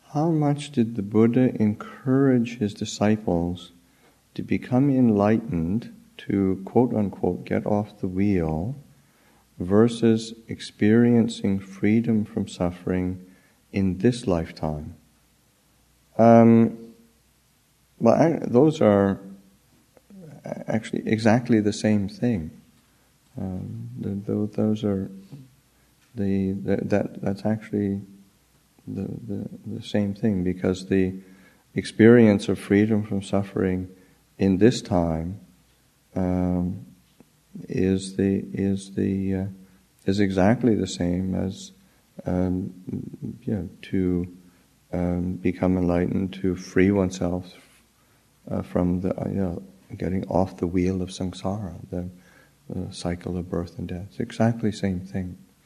how much did the Buddha encourage his disciples to become enlightened, to quote-unquote get off the wheel, versus experiencing freedom from suffering in this lifetime? Those are actually exactly the same thing. Those are that's actually the same thing, because the experience of freedom from suffering in this time is exactly the same as to become enlightened, to free oneself from the getting off the wheel of samsara, the cycle of birth and death. It's exactly the same thing.